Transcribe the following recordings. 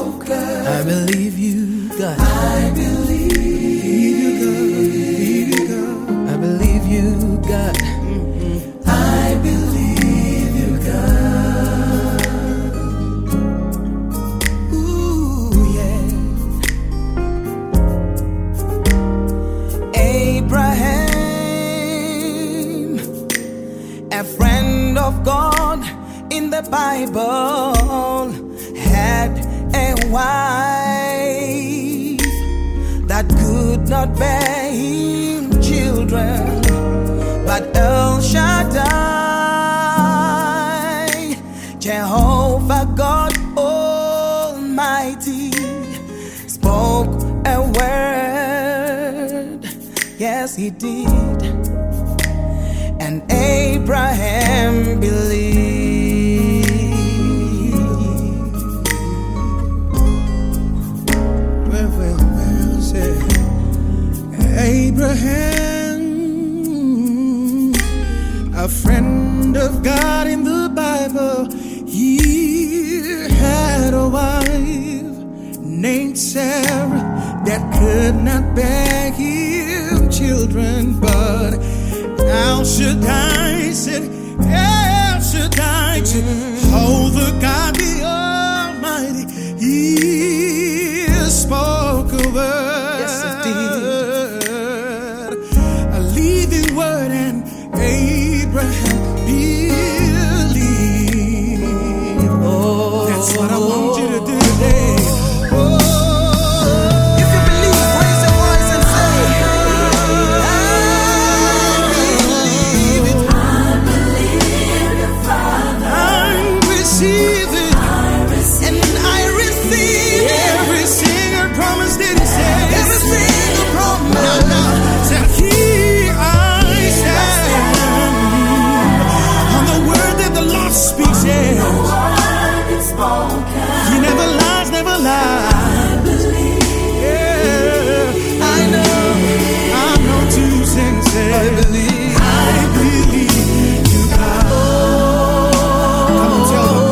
spoken. I believe you, God. I believe you, God. I believe you, God. I believe you, God. Ooh, yeah. Abraham, a friend of God in the Bible, had a wife that could not bear him children, but El Shaddai, Jehovah God Almighty, spoke a word. Yes, he did. And Abraham believed. Well, said Abraham, a friend of God in the Bible, he had a wife named Sarah that could not bear him children, but El Shaddai said, El Shaddai, Jehovah God the Almighty, he spoke a word. Yes, indeed. A living word, and Abraham believed. Oh, that's what I want you to do today. if you believe, raise your voice and say, every single promise that he said. every single promise. Said here I stand on the word that the Lord speaks. Yes. He never lies, never lies. Yeah. I know to say, I believe you, God. Come on, tell them.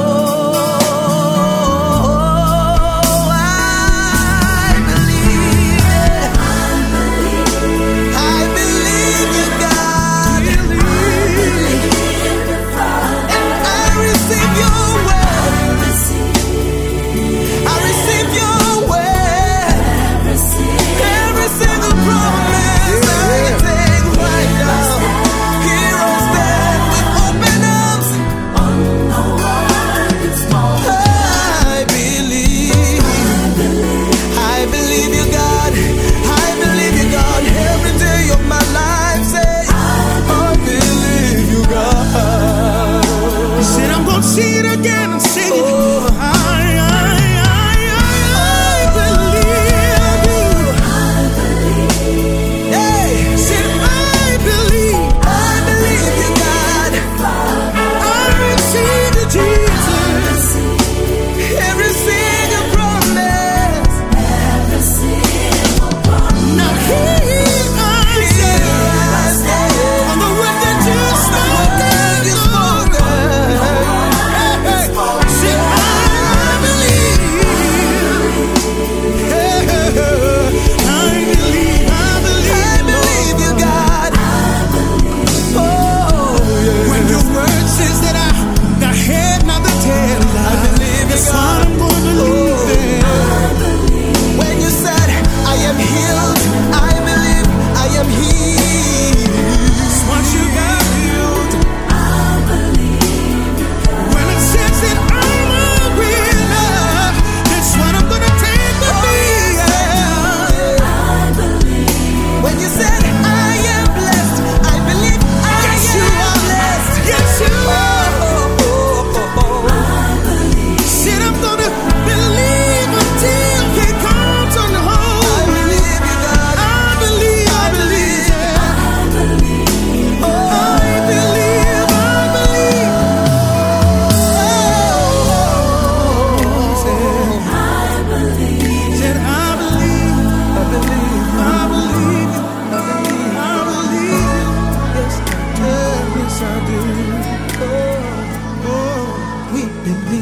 See it again and sing it. I believe you. Hey, say I believe you, God. I receive you, Jesus. Every single promise. Now here I stand on the word that you spoke. We believe.